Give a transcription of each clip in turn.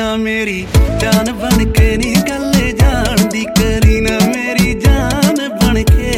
ना मेरी जान बन के नी गल जान दी करी ना मेरी जान बन के।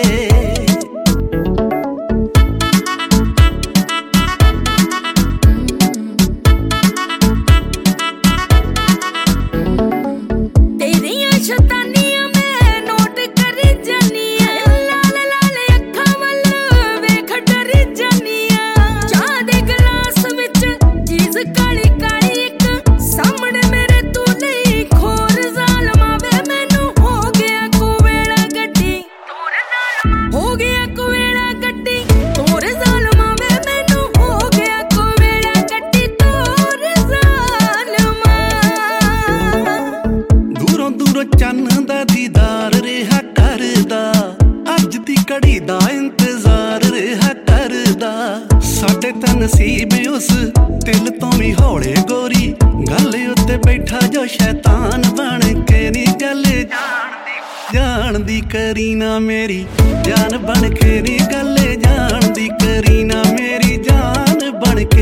चन्न दा दीदार रेहा करदा अज दी घड़ी दा इंतजार रेहा करदा साडे तां नसीब उस दिल तो भी हौले गोरी गल उत्ते बैठा जो शैतान बन के नी गल जान दी करी ना मेरी जान बन के नी गल जान दी करी ना मेरी जान बन के।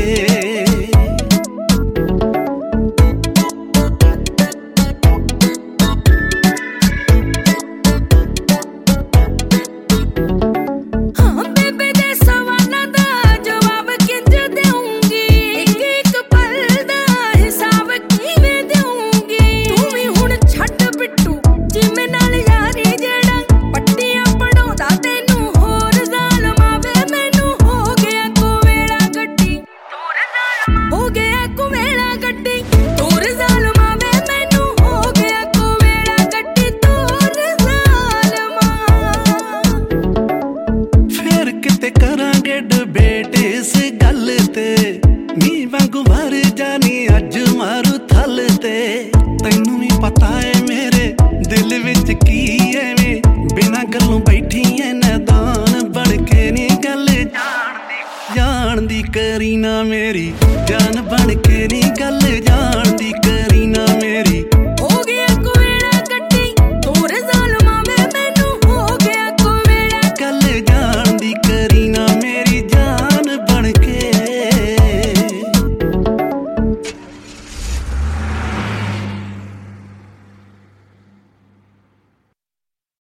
बेटे इस गल ते नी वांगू मर जानी अज मारू थल ते तैनू भी पता है मेरे दिल विच की एवें बिना गल्लों बैठी है नादान बन के नी गल जान दी करी ना मेरी जान बन के नी